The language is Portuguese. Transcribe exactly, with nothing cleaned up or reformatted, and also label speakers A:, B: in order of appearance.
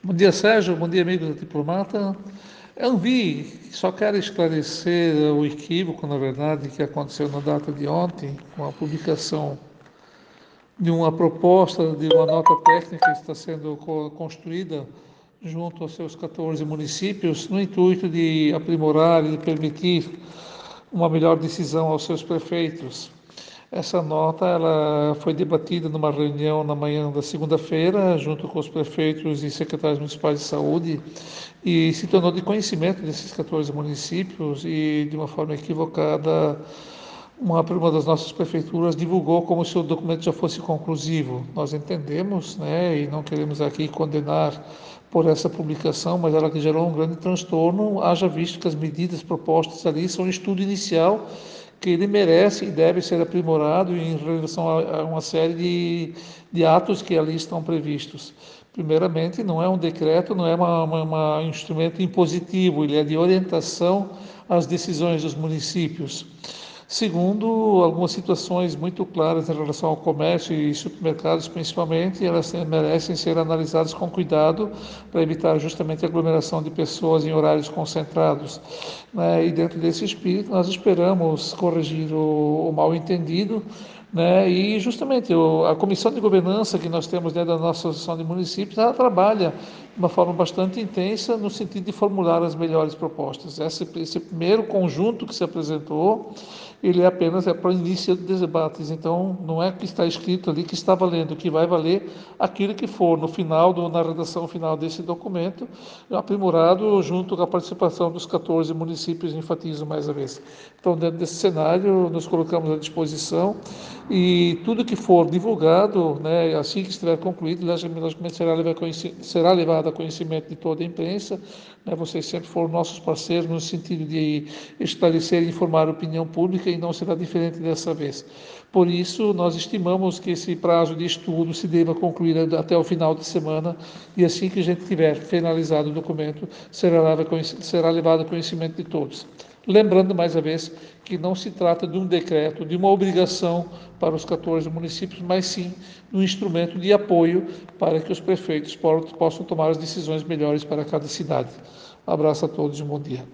A: Bom dia, Sérgio. Bom dia, amigos da Diplomata. Eu vi, só quero esclarecer o equívoco, na verdade, que aconteceu na data de ontem, com a publicação de uma proposta de uma nota técnica que está sendo co- construída junto aos seus quatorze municípios, no intuito de aprimorar e de permitir uma melhor decisão aos seus prefeitos. Essa nota ela foi debatida numa reunião na manhã da segunda-feira, junto com os prefeitos e secretários municipais de saúde, e se tornou de conhecimento desses quatorze municípios e, de uma forma equivocada, uma, uma das nossas prefeituras divulgou como se o documento já fosse conclusivo. Nós entendemos, né, e não queremos aqui condenar por essa publicação, mas ela que gerou um grande transtorno, haja visto que as medidas propostas ali são um estudo inicial que ele merece e deve ser aprimorado em relação a uma série de, de atos que ali estão previstos. Primeiramente, não é um decreto, não é uma, uma, uma, um instrumento impositivo, ele é de orientação às decisões dos municípios. Segundo, algumas situações muito claras em relação ao comércio e supermercados, principalmente, elas merecem ser analisadas com cuidado para evitar justamente a aglomeração de pessoas em horários concentrados. Né? E dentro desse espírito, nós esperamos corrigir o, o mal-entendido, né? E justamente o, a comissão de governança que nós temos dentro da nossa associação de municípios, ela trabalha de uma forma bastante intensa no sentido de formular as melhores propostas. Esse, esse primeiro conjunto que se apresentou, ele é apenas é para o início dos debates, então não é que está escrito ali que está valendo, que vai valer aquilo que for no final, do, na redação final desse documento, aprimorado junto com a participação dos quatorze municípios, enfatizo mais uma vez. Então, dentro desse cenário, nos colocamos à disposição e tudo que for divulgado, né, assim que estiver concluído, logicamente será levado, será levado a conhecimento de toda a imprensa. Né, vocês sempre foram nossos parceiros no sentido de esclarecer e informar a opinião pública e não será diferente dessa vez. Por isso, nós estimamos que esse prazo de estudo se deva concluir até o final de semana e assim que a gente tiver finalizado o documento, será levado a conhecimento de todos. Lembrando, mais uma vez, que não se trata de um decreto, de uma obrigação para os quatorze municípios, mas sim de um instrumento de apoio para que os prefeitos possam tomar as decisões melhores para cada cidade. Um abraço a todos e um bom dia.